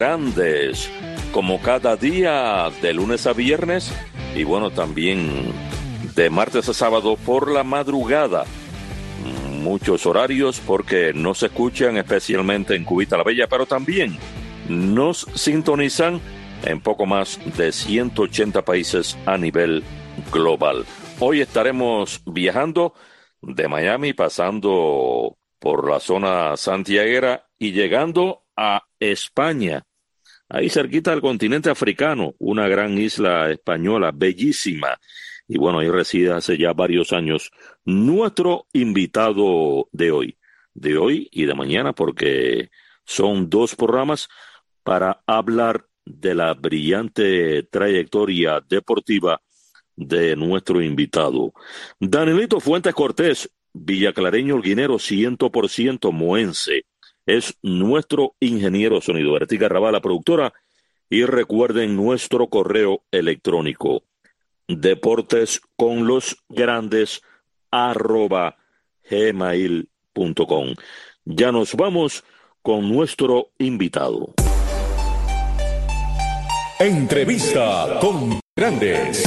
Grandes, como cada día de lunes a viernes y bueno, también de martes a sábado por la madrugada. Muchos horarios porque nos escuchan especialmente en Cubita la Bella, pero también nos sintonizan en poco más de 180 países a nivel global. Hoy estaremos viajando de Miami, pasando por la zona santiaguera y llegando a España, ahí cerquita del continente africano, una gran isla española bellísima. Y bueno, ahí reside hace ya varios años nuestro invitado de hoy y de mañana, porque son dos programas para hablar de la brillante trayectoria deportiva de nuestro invitado. Danielito Fuentes Cortés, villaclareño holguinero 100% moense, es nuestro ingeniero sonido. Ertika Rabal, la productora, y recuerden nuestro correo electrónico deportesconlosgrandes@gmail.com. Ya nos vamos con nuestro invitado. Entrevista con Grandes.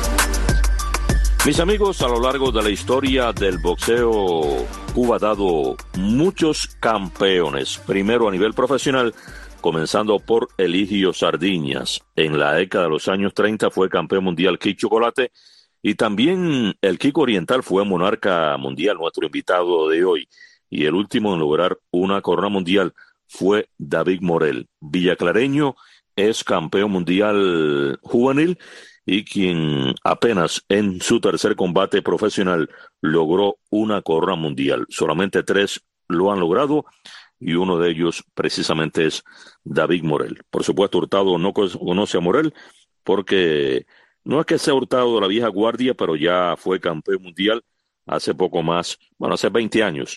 Mis amigos, a lo largo de la historia del boxeo, Cuba ha dado muchos campeones, primero a nivel profesional, comenzando por Eligio Sardiñas. En la década de los años 30 fue campeón mundial Kid Chocolate, y también el Kiko Oriental fue monarca mundial, nuestro invitado de hoy. Y el último en lograr una corona mundial fue David Morel, villaclareño, es campeón mundial juvenil y quien apenas en su tercer combate profesional logró una corona mundial. Solamente 3 lo han logrado y uno de ellos precisamente es David Morel. Por supuesto, Hurtado no conoce a Morel porque no es que sea Hurtado de la vieja guardia, pero ya fue campeón mundial hace poco más, bueno, hace 20 años.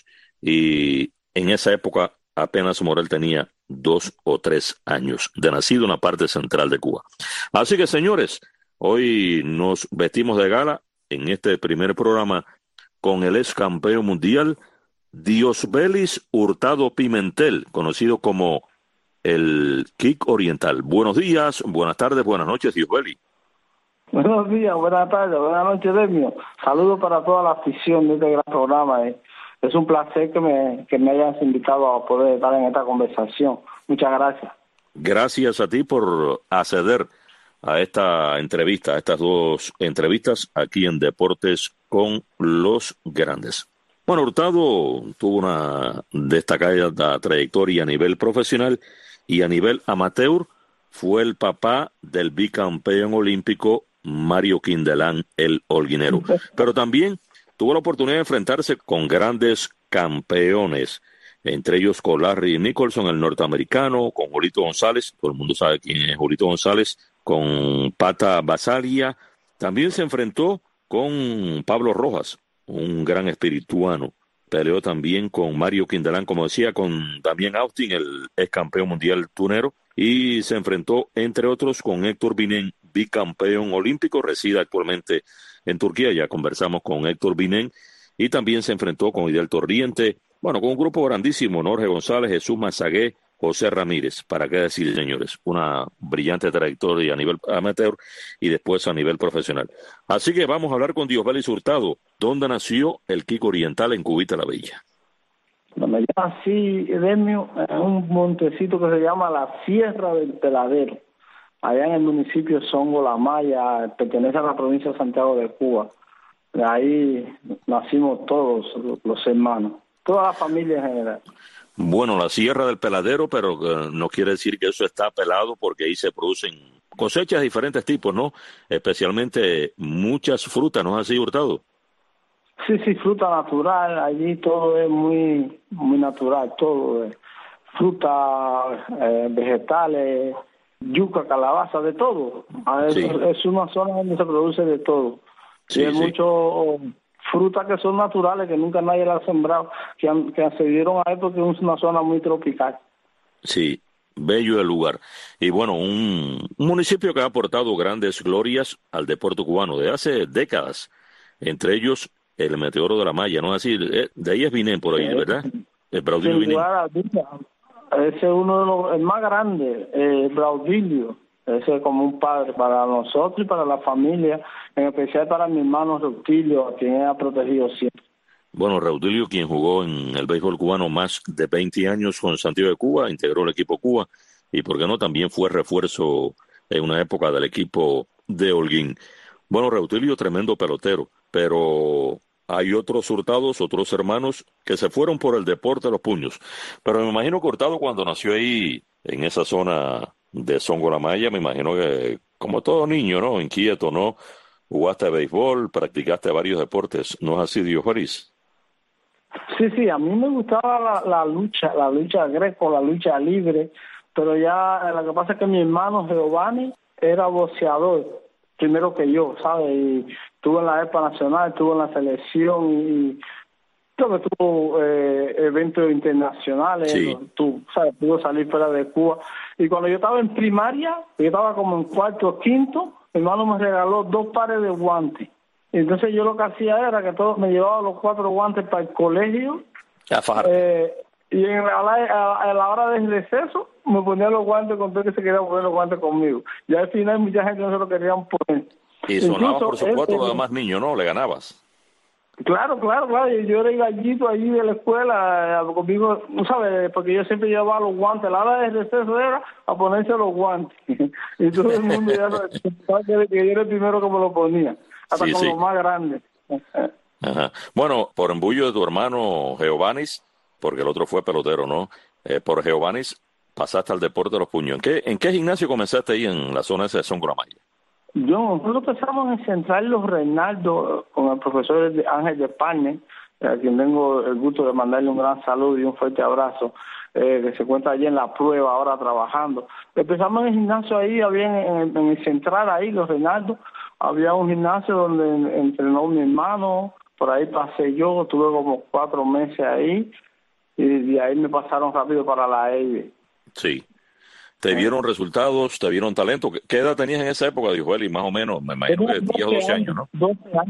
Y en esa época apenas Morel tenía 2 o 3 años de nacido en la parte central de Cuba. Así que, señores, hoy nos vestimos de gala en este primer programa con el ex campeón mundial Diosbelis Hurtado Pimentel, conocido como el Kick Oriental. Buenos días, buenas tardes, buenas noches, Diosbelis. Buenos días, buenas tardes, buenas noches, Demio. Saludos para toda la afición de este gran programa. Es un placer que me hayas invitado a poder estar en esta conversación. Muchas gracias. Gracias a ti por acceder a esta entrevista, a estas dos entrevistas aquí en Deportes con los Grandes. Bueno, Hurtado tuvo una destacada trayectoria a nivel profesional y a nivel amateur. Fue el papá del bicampeón olímpico Mario Quindelán, el holguinero. Pero también tuvo la oportunidad de enfrentarse con grandes campeones, entre ellos con Larry Nicholson, el norteamericano, con Julito González, todo el mundo sabe quién es Julito González, con Pata Basalia. También se enfrentó con Pablo Rojas, un gran espirituano. Peleó también con Mario Quindelán, como decía, con Damián Austin, el ex campeón mundial tunero, y se enfrentó, entre otros, con Héctor Binén, bicampeón olímpico, reside actualmente en Turquía. Ya conversamos con Héctor Binén, y también se enfrentó con Ideal Torriente, bueno, con un grupo grandísimo, Jorge González, Jesús Mazagué, José Ramírez. ¿Para qué decir, señores? Una brillante trayectoria a nivel amateur y después a nivel profesional. Así que vamos a hablar con Diosbelis Hurtado. ¿Dónde nació el Kiko Oriental en Cubita la Bella? Yo nací, Demio, en un montecito que se llama la Sierra del Peladero, allá en el municipio Songo La Maya, pertenece a la provincia de Santiago de Cuba. De ahí nacimos todos los hermanos, toda la familia en general. Bueno, la Sierra del Peladero, pero no quiere decir que eso está pelado, porque ahí se producen cosechas de diferentes tipos, ¿no? Especialmente muchas frutas, ¿no es así, Hurtado? Sí, fruta natural, allí todo es muy natural, todo, fruta, vegetales, yuca, calabaza, de todo. Sí. Es una zona donde se produce de todo. Sí, y hay sí. muchos frutas que son naturales, que nunca nadie las ha sembrado, que se dieron ahí porque es una zona muy tropical. Sí, bello el lugar. Y bueno, un municipio que ha aportado grandes glorias al deporte cubano de hace décadas, entre ellos el Meteoro de la Malla, ¿no es así? De ahí es Binén por ahí, ¿verdad? El Braudilio Sin Binén. lugar a dudas, Ese es uno de los el más grandes, Braudilio. Ese es como un padre para nosotros y para la familia, en especial para mi hermano Reutilio, a quien ha protegido siempre. Bueno, Reutilio, quien jugó en el béisbol cubano más de 20 años con Santiago de Cuba, integró el equipo Cuba y, por qué no, también fue refuerzo en una época del equipo de Holguín. Bueno, Reutilio, tremendo pelotero, pero hay otros Hurtados, otros hermanos que se fueron por el deporte de los puños. Pero me imagino que Hurtado, cuando nació ahí, en esa zona de Songolamaya, me imagino que, como todo niño, ¿no? Inquieto, ¿no? Jugaste béisbol, practicaste varios deportes, ¿no es así, Diogenes? Sí, a mí me gustaba la lucha greco, la lucha libre, pero ya lo que pasa es que mi hermano Giovanni era boxeador, primero que yo, ¿sabes? Y estuvo en la EPA Nacional, estuvo en la selección y creo que tuvo eventos internacionales, Sí. ¿sabes? Pudo salir fuera de Cuba. Y cuando yo estaba en primaria, yo estaba como en cuarto o quinto, mi hermano me regaló 2 pares de guantes. Y entonces yo lo que hacía era que me llevaba los 4 guantes para el colegio. A fajar. Y a la hora del receso me ponía los guantes con todo que se quería poner los guantes conmigo. Y al final mucha gente no se lo querían poner. Y sonaba, por supuesto, Incluso, los demás niños, ¿no? Le ganabas. Claro. Y yo era el gallito allí de la escuela, conmigo, ¿no sabes? Porque yo siempre llevaba los guantes. La hora del receso era a ponerse los guantes. Y todo el mundo ya sabía que yo era el primero que me lo ponía. Hasta Sí, con sí. los más grandes. Ajá. Bueno, por embullo de tu hermano Giovannis, porque el otro fue pelotero, ¿no? Por Giovannis pasaste al deporte de los puños. ¿En qué gimnasio comenzaste ahí en la zona esa de Songolamaya? Nosotros empezamos en Central Los Reinaldo con el profesor Ángel de Parne, a quien tengo el gusto de mandarle un gran saludo y un fuerte abrazo, que se encuentra allí en la prueba ahora trabajando. Empezamos en el gimnasio ahí, había en el Central ahí, Los Reinaldo, había un gimnasio donde entrenó mi hermano, por ahí pasé yo, tuve como 4 meses ahí, y de ahí me pasaron rápido para la EIDE. Sí. ¿Te vieron resultados? ¿Te vieron talento? ¿Qué edad tenías en esa época, dijo él? Y más o menos, me imagino que 10 o 12 años, ¿no?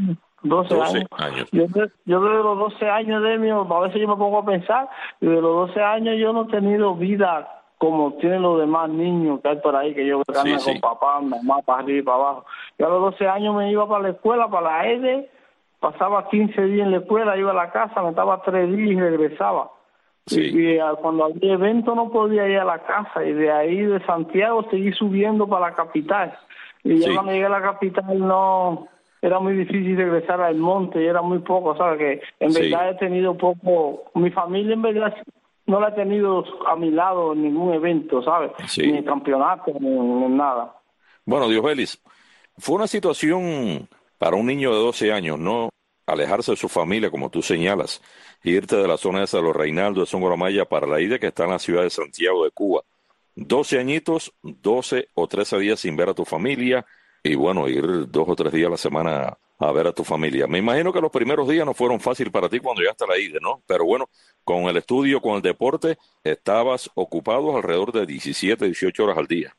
12 años. Yo desde los 12 años a veces yo me pongo a pensar, y de los 12 años yo no he tenido vida como tienen los demás niños que hay por ahí, que yo andan con papá, mamá, para arriba y para abajo. Yo a los 12 años me iba para la escuela, para la EDE, pasaba 15 días en la escuela, iba a la casa, me estaba 3 días y regresaba. Sí. Y cuando había evento no podía ir a la casa, y de ahí de Santiago seguí subiendo para la capital. Y ya cuando llegué a la capital no era muy difícil regresar al monte, y era muy poco, ¿sabes? Que en verdad he tenido poco, mi familia en verdad no la he tenido a mi lado en ningún evento, ¿sabes? Ni en campeonato, ni en nada. Bueno, Diogenes, fue una situación para un niño de 12 años, ¿no? Alejarse de su familia, como tú señalas, irte de la zona esa de Los Reinaldos, de Songolamaya, para la IDE, que está en la ciudad de Santiago de Cuba. 12 añitos, 12 o 13 días sin ver a tu familia, y bueno, ir 2 o 3 días a la semana a ver a tu familia. Me imagino que los primeros días no fueron fáciles para ti cuando llegaste a la IDE, ¿no? Pero bueno, con el estudio, con el deporte, estabas ocupado alrededor de 17, 18 horas al día.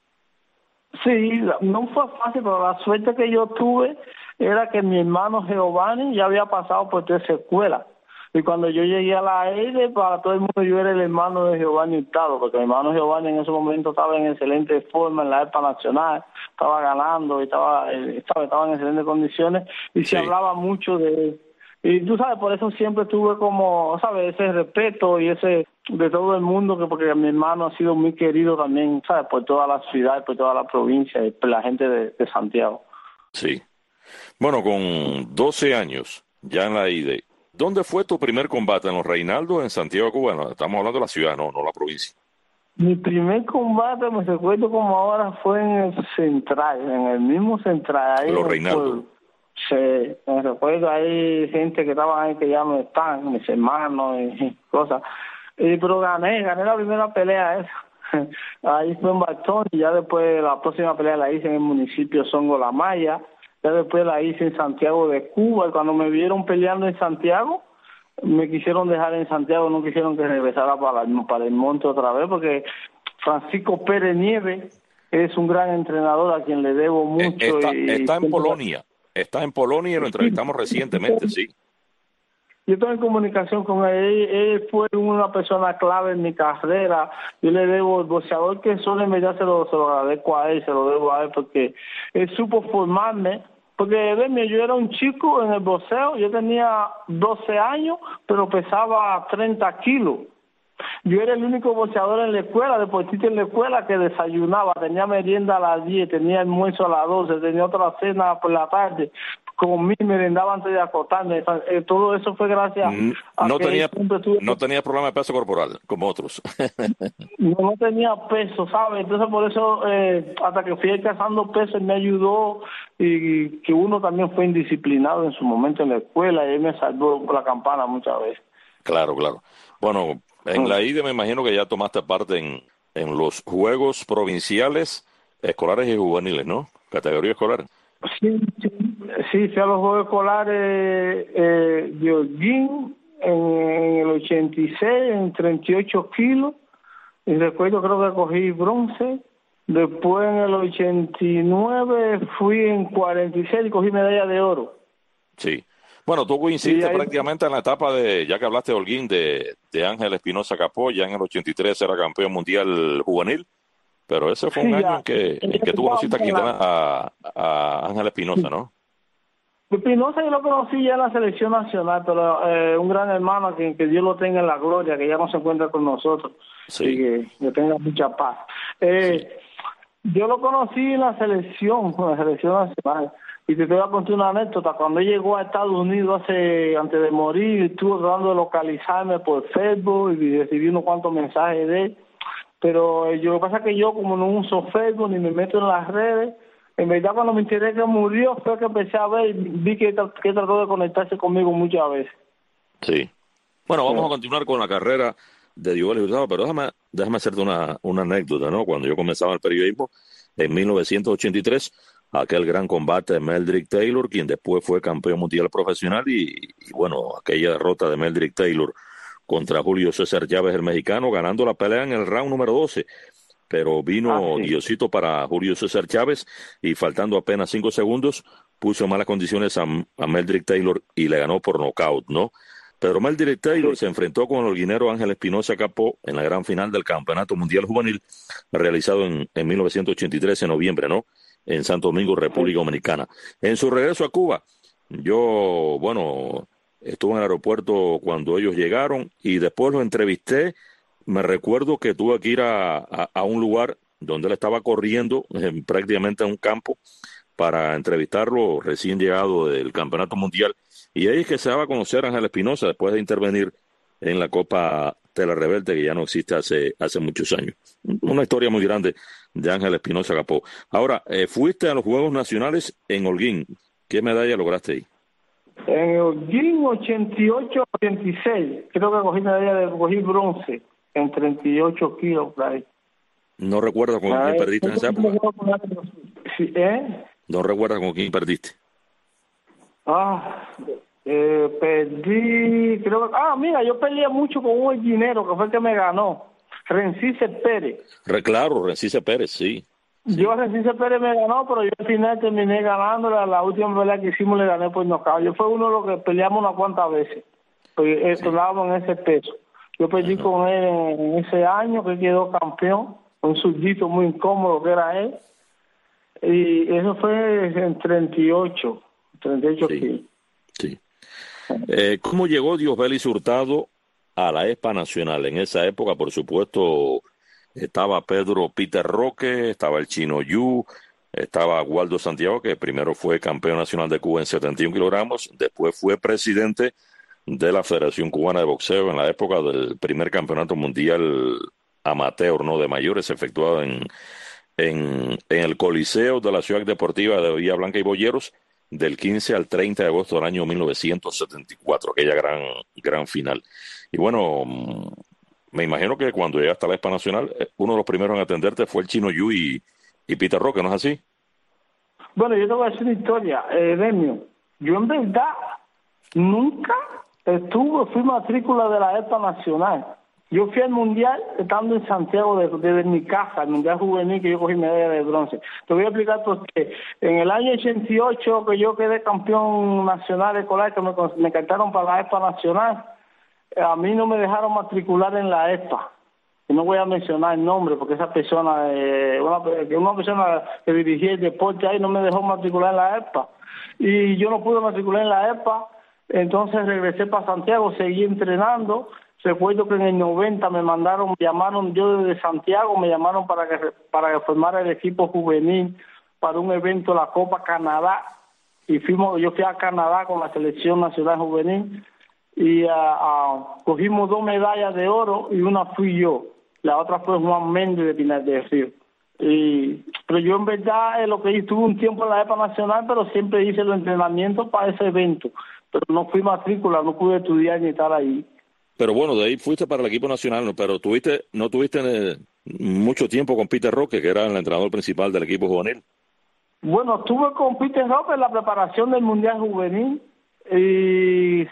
Sí, no fue fácil, pero la suerte que yo tuve era que mi hermano Giovanni ya había pasado por 3 escuelas. Y cuando yo llegué a la EIDE, para todo el mundo yo era el hermano de Giovanni Hurtado, porque mi hermano Giovanni en ese momento estaba en excelente forma en la EPA Nacional, estaba ganando y estaba en excelentes condiciones, y se hablaba mucho de él. Y tú sabes, por eso siempre tuve como, ¿sabes? Ese respeto y ese de todo el mundo, porque mi hermano ha sido muy querido también, ¿sabes? Por toda la ciudad, por toda la provincia y por la gente de Santiago. Sí. Bueno, con 12 años, ya en la IDE, ¿dónde fue tu primer combate? ¿En Los Reinaldos, en Santiago de Cuba? No, estamos hablando de la ciudad, no la provincia. Mi primer combate, me recuerdo como ahora, fue en el Central, en el mismo Central. Ahí Los Reinaldos. Sí, me recuerdo, hay gente que estaban ahí que ya no están, mis hermanos y cosas. Pero gané la primera pelea esa. Ahí fue en Bastón, y ya después la próxima pelea la hice en el municipio Songolamaya. Ya después la hice en Santiago de Cuba, y cuando me vieron peleando en Santiago, me quisieron dejar en Santiago, no quisieron que regresara para el monte otra vez, porque Francisco Pérez Nieves es un gran entrenador a quien le debo mucho. Está en Polonia y lo entrevistamos recientemente, sí. yo estoy en comunicación con él. Él fue una persona clave en mi carrera. Yo le debo, el boxeador que soy, en verdad se lo agradezco a él, se lo debo a él, porque él supo formarme. Porque, Demio, yo era un chico en el boxeo, yo tenía 12 años, pero pesaba 30 kilos. Yo era el único boxeador en la escuela, deportista en la escuela, que desayunaba, tenía merienda a las 10, tenía almuerzo a las 12, tenía otra cena por la tarde, comí, merendaba antes de acostarme. Todo eso fue gracias a no que tenía, siempre no tenía problema de peso corporal, como otros. no tenía peso, ¿sabes? Entonces por eso, hasta que fui alcanzando peso, él me ayudó, y que uno también fue indisciplinado en su momento en la escuela, y él me salvó por la campana muchas veces. Claro, claro. Bueno, en la IDE me imagino que ya tomaste parte en los Juegos Provinciales, Escolares y Juveniles, ¿no? Categoría escolar. Sí, fui a los Juegos Escolares de Holguín en el 86, en 38 kilos, y recuerdo, creo que cogí bronce. Después en el 89 fui en 46 y cogí medalla de oro. Sí. Bueno, tú coincidiste prácticamente en la etapa de, ya que hablaste de Holguín, de Ángel Espinosa Capó. Ya en el 83 era campeón mundial juvenil, pero ese fue un año en que tú conociste a Ángel Espinosa, ¿no? Espinosa yo lo conocí ya en la selección nacional, pero un gran hermano, que Dios lo tenga en la gloria, que ya no se encuentra con nosotros, sí. Y que tenga mucha paz. Sí. Yo lo conocí en la selección nacional. Y te voy a contar una anécdota. Cuando él llegó a Estados Unidos antes de morir, estuvo tratando de localizarme por Facebook y recibí unos cuantos mensajes de él. Pero lo que pasa es que yo, como no uso Facebook ni me meto en las redes, en verdad cuando me enteré que murió fue que empecé a ver y vi que trató de conectarse conmigo muchas veces. Sí. Bueno, vamos a continuar con la carrera de Diogenes Hurtado, pero déjame hacerte una anécdota, ¿no? Cuando yo comenzaba el periodismo, en 1983, aquel gran combate de Meldrick Taylor, quien después fue campeón mundial profesional, y bueno, aquella derrota de Meldrick Taylor contra Julio César Chávez, el mexicano, ganando la pelea en el round número 12. Pero vino Diosito para Julio César Chávez y faltando apenas 5 segundos puso en malas condiciones a Meldrick Taylor y le ganó por nocaut, ¿no? Pero Meldrick Taylor se enfrentó con el holguinero Ángel Espinosa Capó en la gran final del Campeonato Mundial Juvenil realizado en 1983 en noviembre, ¿no? En Santo Domingo, República Dominicana. En su regreso a Cuba, yo, bueno, estuve en el aeropuerto cuando ellos llegaron y después lo entrevisté. Me recuerdo que tuve que ir a un lugar donde él estaba corriendo, prácticamente en un campo, para entrevistarlo recién llegado del Campeonato Mundial. Y ahí es que se daba a conocer a Ángel Espinosa después de intervenir en la Copa Tela Rebelde, que ya no existe hace muchos años. Una historia muy grande de Ángel Espinosa Capó. Ahora, fuiste a los Juegos Nacionales en Holguín. ¿Qué medalla lograste ahí? En Holguín 88-86, creo que cogí bronce en 38 kilos por ahí. ¿No recuerdas con quién perdiste en esa época? Sí, ¿No recuerdas con quién perdiste? Perdí, creo que... mira, yo peleé mucho con un holguinero que fue el que me ganó, Rencice Pérez. Claro, Rencice Pérez, sí. Yo a Rencice Pérez me ganó, pero yo al final terminé ganando. La última pelea que hicimos le gané por nocaut. Yo fue uno de los que peleamos unas cuantas veces, porque estábamos en ese peso. Yo perdí con él en ese año que quedó campeón, un zurdito muy incómodo que era él, y eso fue en 38 kilos. Sí. ¿Cómo llegó Diosbelis Hurtado a la ESPA Nacional? En esa época, por supuesto, estaba Peter Roque, estaba el Chino Yu, estaba Waldo Santiago, que primero fue campeón nacional de Cuba en 71 kilogramos, después fue presidente de la Federación Cubana de Boxeo en la época del primer campeonato mundial amateur, ¿no?, de mayores, efectuado en el Coliseo de la Ciudad Deportiva de Bahía Blanca y Boyeros, del 15 al 30 de agosto del año 1974, aquella gran final. Y bueno, me imagino que cuando llegaste a la ESPA Nacional, uno de los primeros en atenderte fue el Chino Yu y Peter Roque, ¿no es así? Bueno, yo te voy a decir una historia, Demio. Yo en verdad nunca fui matrícula de la ESPA Nacional. Yo fui al Mundial estando en Santiago desde mi casa, el Mundial Juvenil, que yo cogí medalla de bronce. Te voy a explicar por qué. En el año 88, que yo quedé campeón nacional escolar, que me cantaron para la ESPA nacional, a mí no me dejaron matricular en la ESPA. Y no voy a mencionar el nombre, porque esa persona, una persona que dirigía el deporte ahí, no me dejó matricular en la ESPA. Y yo no pude matricular en la ESPA, entonces regresé para Santiago, seguí entrenando. Recuerdo que en el 90 me llamaron yo desde Santiago, me llamaron para que formara el equipo juvenil para un evento, la Copa Canadá, y yo fui a Canadá con la selección nacional juvenil, y cogimos 2 medallas de oro, y una fui yo, la otra fue Juan Méndez de Pinar del Río. Pero yo en verdad lo que hice, tuve un tiempo en la EPA nacional, pero siempre hice los entrenamientos para ese evento, pero no fui matrícula, no pude estudiar ni estar ahí. Pero bueno, de ahí fuiste para el equipo nacional, pero no tuviste mucho tiempo con Peter Roque, que era el entrenador principal del equipo juvenil. Bueno, estuve con Peter Roque en la preparación del Mundial Juvenil, y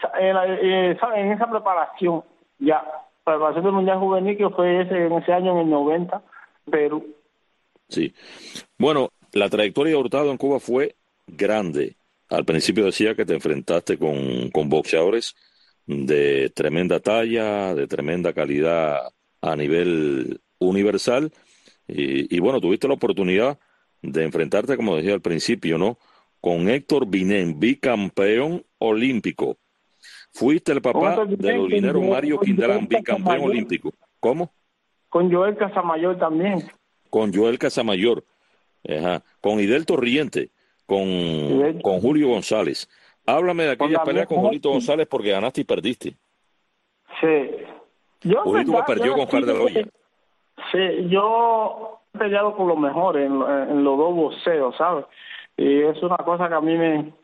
en esa preparación, preparación del Mundial Juvenil, que fue en ese año, en el 90, Perú. Sí. Bueno, la trayectoria de Hurtado en Cuba fue grande. Al principio decía que te enfrentaste con boxeadores de tremenda talla, de tremenda calidad a nivel universal, y bueno, tuviste la oportunidad de enfrentarte, como decía al principio, ¿no?, con Héctor Binén, bicampeón olímpico. Fuiste el papá del olguinero Mario Quindelán, bicampeón olímpico. ¿Cómo? Con Joel Casamayor también. Con Joel Casamayor. Ajá. Con Idel Torriente, con Julio González. Háblame de aquella pelea con Julito González, porque ganaste y perdiste. Sí. Julito que perdió con Oscar de la Hoya. Sí, yo he peleado con los mejores en los dos boxeos, ¿sabes? Y es una cosa que a mí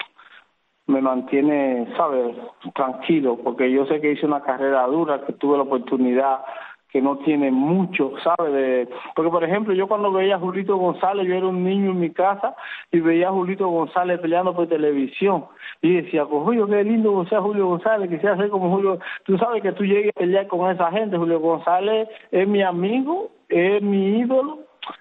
me mantiene, ¿sabes?, tranquilo, porque yo sé que hice una carrera dura, que tuve la oportunidad que no tiene mucho, ¿sabes? Porque, por ejemplo, yo cuando veía a Julito González, yo era un niño en mi casa y veía a Julito González peleando por televisión. Y decía, pues, Julio, qué lindo sea Julio González, quisiera ser como Julio. Tú sabes que tú llegues a pelear con esa gente. Julio González es mi amigo, es mi ídolo.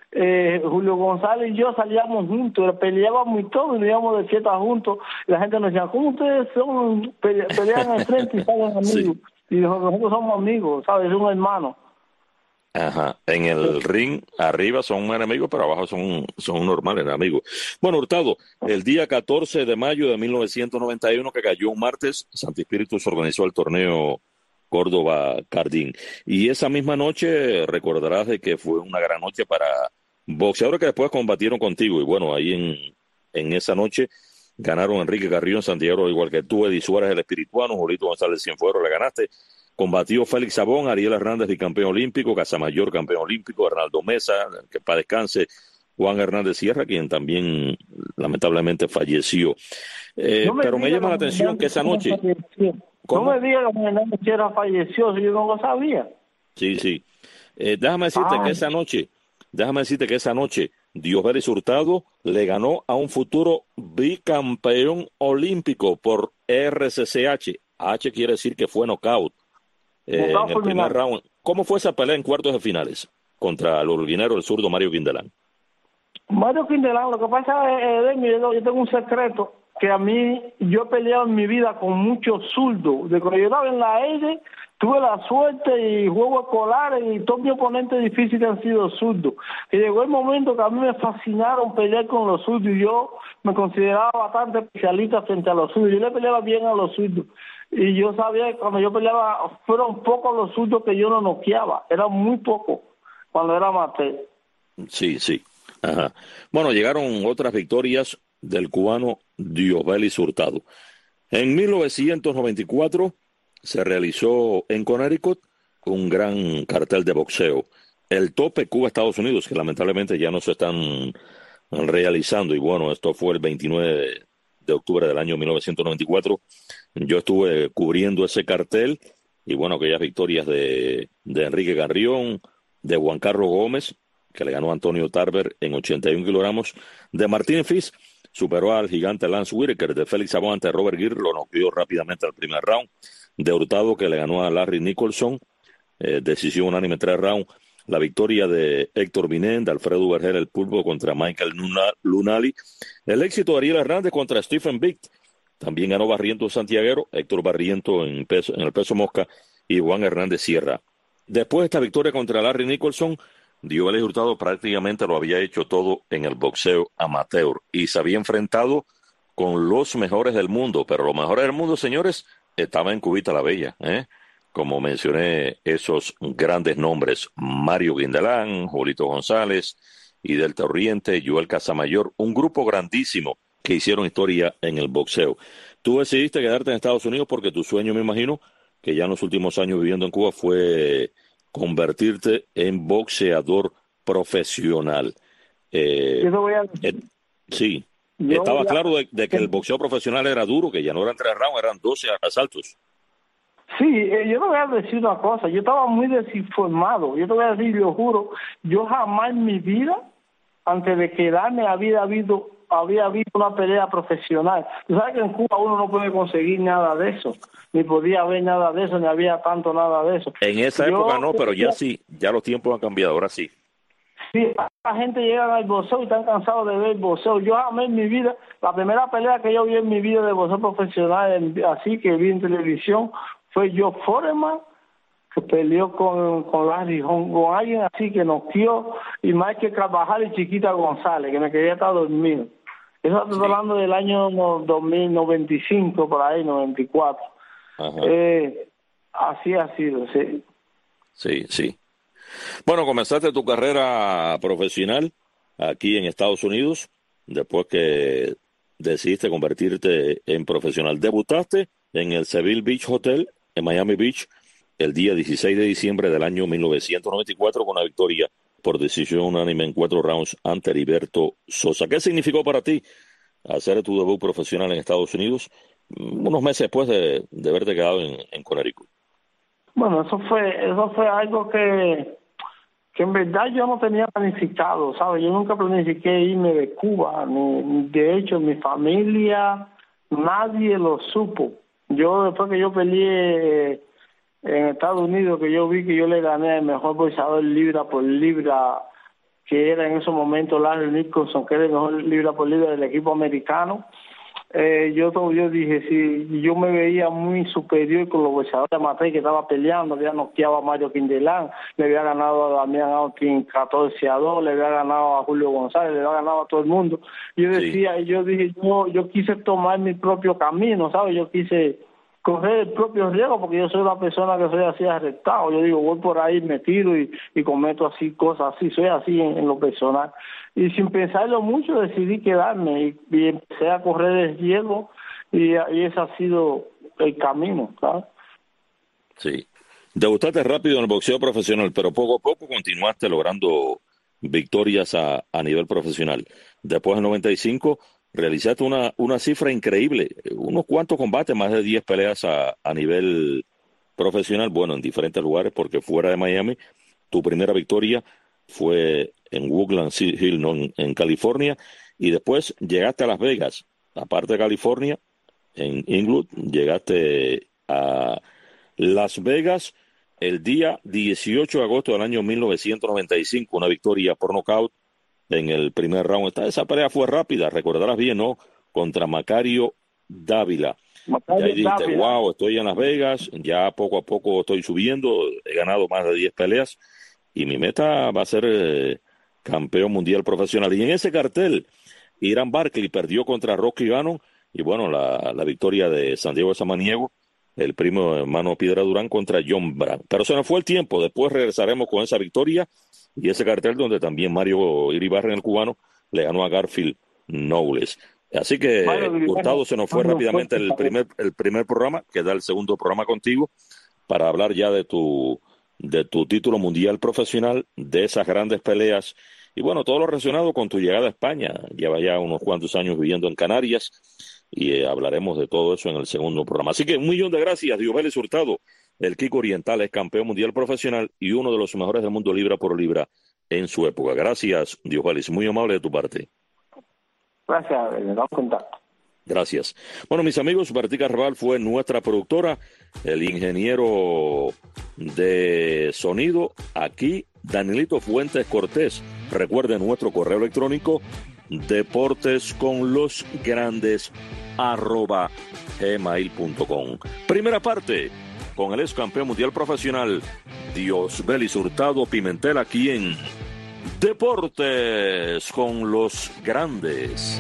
Julio González y yo salíamos juntos, peleábamos y todo, y nos íbamos de fiesta juntos. Y la gente nos decía, ¿cómo ustedes pelean al frente y salen amigos? Sí. Y nosotros somos amigos, ¿sabes? Es un hermano. Ajá, en el ring arriba son enemigos, pero abajo son normales amigos. Bueno, Hurtado, el día 14 de mayo de 1991, que cayó un martes, Santi Espíritu se organizó el torneo Córdoba Cardín. Y esa misma noche recordarás de que fue una gran noche para boxeadores que después combatieron contigo. Y bueno, ahí en esa noche ganaron Enrique Carrión, Santiago, igual que tú, Eddie Suárez, el espirituano, Julito González Cienfuegos, le ganaste. Combatió Félix Sabón, Ariel Hernández, bicampeón olímpico, Casamayor, campeón olímpico, Arnaldo Mesa, que para descanse, Juan Hernández Sierra, quien también lamentablemente falleció. Pero me llama la atención que esa noche... ¿Cómo? No me digas que Juan Hernández Sierra falleció, si yo no lo sabía. Sí. Déjame decirte que esa noche Diosdado Hurtado le ganó a un futuro bicampeón olímpico por RCCH. H quiere decir que fue knockout. En el primer round. ¿Cómo fue esa pelea en cuartos de finales contra el holguinero, el zurdo Mario Quindelán? Mario Quindelán, lo que pasa es, yo tengo un secreto, que a mí, yo he peleado en mi vida con muchos zurdos. De cuando yo estaba en la L, tuve la suerte y juegos escolares y todos mis oponentes difíciles han sido zurdos. Que llegó el momento que a mí me fascinaron pelear con los zurdos y yo me consideraba bastante especialista frente a los zurdos. Yo le peleaba bien a los zurdos. Y yo sabía que cuando yo peleaba, fueron pocos los zurdos que yo no noqueaba. Eran muy pocos cuando era amateur. Sí. Ajá. Bueno, llegaron otras victorias del cubano Diosdado Hurtado. En 1994 se realizó en Connecticut un gran cartel de boxeo. El tope Cuba-Estados Unidos, que lamentablemente ya no se están realizando. Y bueno, esto fue el 29 de octubre del año 1994. Yo estuve cubriendo ese cartel y bueno, aquellas victorias de Enrique Carrión, de Juan Carlos Gómez, que le ganó a Antonio Tarver en 81 kilogramos, de Martín Fis, superó al gigante Lance Whitaker, de Félix Sabón ante Robert Gere, lo noqueó rápidamente al primer round, de Hurtado, que le ganó a Larry Nicholson, decisión unánime 3 rounds. La victoria de Héctor Binén, de Alfredo Vergel, el pulpo contra Michael Lunali. El éxito de Ariel Hernández contra Stephen Vick. También ganó Barrientos Santiaguero, Héctor Barrientos en el peso mosca y Juan Hernández Sierra. Después de esta victoria contra Larry Nicholson, Diogeles Hurtado prácticamente lo había hecho todo en el boxeo amateur y se había enfrentado con los mejores del mundo, pero los mejores del mundo, señores, estaban en Cubita la Bella, como mencioné, esos grandes nombres: Mario Guindelán, Julito González, Idelta Oriente, Joel Casamayor, un grupo grandísimo que hicieron historia en el boxeo. Tú decidiste quedarte en Estados Unidos porque tu sueño, me imagino, que ya en los últimos años viviendo en Cuba, fue convertirte en boxeador profesional. Sí, estaba claro de que el boxeo profesional era duro, que ya no eran 3 rounds, eran 12 asaltos. Sí, yo te voy a decir una cosa, yo estaba muy desinformado, yo te voy a decir, lo juro, yo jamás en mi vida, antes de quedarme, había visto una pelea profesional. Tú sabes que en Cuba uno no puede conseguir nada de eso, ni podía haber nada de eso, ni había tanto nada de eso. En esa época no, pero ya sí, ya los tiempos han cambiado, ahora sí. Sí, la gente llega al boxeo y están cansados de ver el boxeo. Yo jamás en mi vida, la primera pelea que yo vi en mi vida de boxeo profesional, así que vi en televisión, fue Joe Foreman, que peleó con Larry Holmes, con alguien así que noqueó, y Michael Carvajal y Chiquita González, que me quería estar dormido. Eso estoy hablando del año 2095, por ahí, 94. Así ha sido, sí. Sí, sí. Bueno, comenzaste tu carrera profesional aquí en Estados Unidos, después que decidiste convertirte en profesional. Debutaste en el Seville Beach Hotel en Miami Beach el día 16 de diciembre del año 1994 con una victoria por decisión unánime en 4 rounds ante Heriberto Sosa. ¿Qué significó para ti hacer tu debut profesional en Estados Unidos unos meses después de haberte quedado en Connecticut? Bueno, eso fue algo que en verdad yo no tenía planificado, ¿sabes? Yo nunca planifiqué irme de Cuba, ni de hecho mi familia, nadie lo supo. Yo, después que yo peleé en Estados Unidos, que yo vi que yo le gané al mejor boxeador libra por libra, que era en ese momento Larry Nicholson, que era el mejor libra por libra del equipo americano, yo dije, sí, yo me veía muy superior con los boxeadores de Matei que estaba peleando. Había noqueado a Mario Quindelán, le había ganado a Damián Austin 14-2, le había ganado a Julio González, le había ganado a todo el mundo. Yo decía, sí. yo quise tomar mi propio camino, ¿sabes? Yo quise correr el propio riesgo, porque yo soy una persona que soy así arrestado. Yo digo, voy por ahí, me tiro y cometo así cosas así, soy así en lo personal. Y sin pensarlo mucho decidí quedarme y empecé a correr el riesgo y ese ha sido el camino, ¿sabes? Sí. Debutaste rápido en el boxeo profesional, pero poco a poco continuaste logrando victorias a nivel profesional. Después del 95 realizaste una cifra increíble, unos cuantos combates, más de 10 peleas a nivel profesional, bueno, en diferentes lugares, porque fuera de Miami, tu primera victoria fue en Woodland Hill, ¿no? en California, y después llegaste a Las Vegas, aparte de California, en Inglewood, llegaste a Las Vegas el día 18 de agosto del año 1995, una victoria por nocaut en el primer round. Esa pelea fue rápida, recordarás bien, ¿no? Contra Macario Dávila. Ya dijiste, wow, estoy en Las Vegas, ya poco a poco estoy subiendo, he ganado más de 10 peleas y mi meta va a ser campeón mundial profesional. Y en ese cartel, Irán Barkley perdió contra Rocky Gannon y bueno, la victoria de Santiago de Samaniego, el primo hermano Piedra Durán contra John Brown. Pero se nos fue el tiempo, después regresaremos con esa victoria y ese cartel donde también Mario Iribarren, el cubano, le ganó a Garfield Knowles. Así que, Hurtado, se nos fue rápidamente el primer programa, queda el segundo programa contigo para hablar ya de tu título mundial profesional, de esas grandes peleas y bueno, todo lo relacionado con tu llegada a España. Lleva ya unos cuantos años viviendo en Canarias y hablaremos de todo eso en el segundo programa. Así que 1.000.000 de gracias, Diogeles Hurtado. El Kiko Oriental es campeón mundial profesional y uno de los mejores del mundo libra por libra en su época. Gracias, Diogeles, muy amable de tu parte. Gracias, me da contacto. Gracias. Bueno, mis amigos, Martí Carvajal fue nuestra productora, el ingeniero de sonido aquí, Danielito Fuentes Cortés. Recuerden nuestro correo electrónico, deportesconlosgrandes@gmail.com. Primera parte, con el ex campeón mundial profesional, Diosbelis Hurtado Pimentel, aquí en Deportes con los Grandes.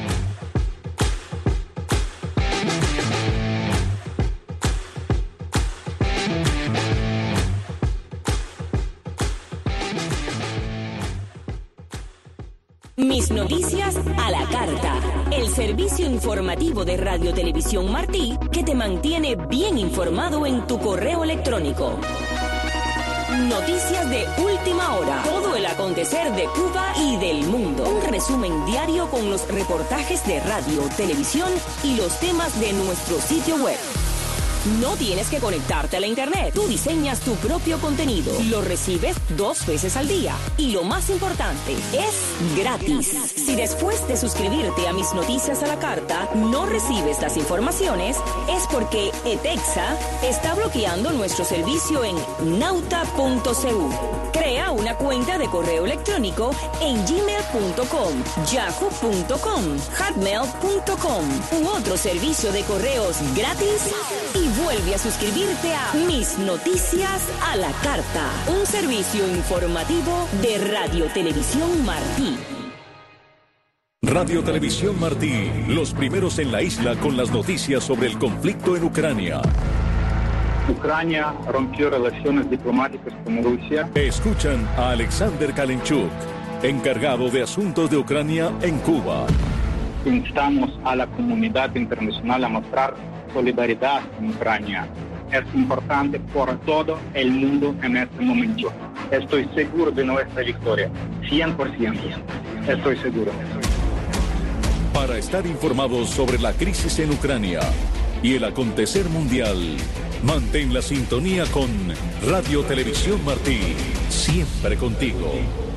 Mis noticias a la carta. El servicio informativo de Radio Televisión Martí que te mantiene bien informado en tu correo electrónico. Noticias de última hora. Todo el acontecer de Cuba y del mundo. Un resumen diario con los reportajes de radio, televisión y los temas de nuestro sitio web. No tienes que conectarte a la internet. Tú diseñas tu propio contenido. Lo recibes 2 veces al día. Y lo más importante, es gratis. Si después de suscribirte a Mis Noticias a la Carta no recibes las informaciones, es porque ETEXA está bloqueando nuestro servicio en nauta.cu. Crea una cuenta de correo electrónico en gmail.com, yahoo.com, hotmail.com u otro servicio de correos gratis y vuelve a suscribirte a Mis Noticias a la Carta, un servicio informativo de Radio Televisión Martí. Radio Televisión Martí, los primeros en la isla con las noticias sobre el conflicto en Ucrania. Ucrania rompió relaciones diplomáticas con Rusia. Escuchan a Alexander Kalinchuk, encargado de asuntos de Ucrania en Cuba. Instamos a la comunidad internacional a mostrar solidaridad con Ucrania. Es importante por todo el mundo en este momento. Estoy seguro de nuestra victoria. 100%. Estoy seguro. Para estar informados sobre la crisis en Ucrania y el acontecer mundial, mantén la sintonía con Radio Televisión Martí, siempre contigo.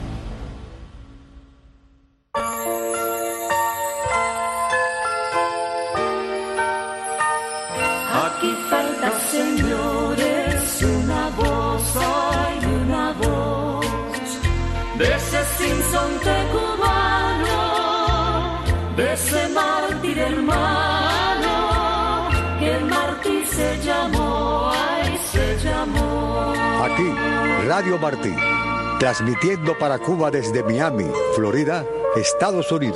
Aquí falta, señores, una voz, hay una voz de ese sinsonte cubano, de ese mártir hermano, que el mártir se llamó, ay, se llamó. Aquí, Radio Martí, transmitiendo para Cuba desde Miami, Florida, Estados Unidos.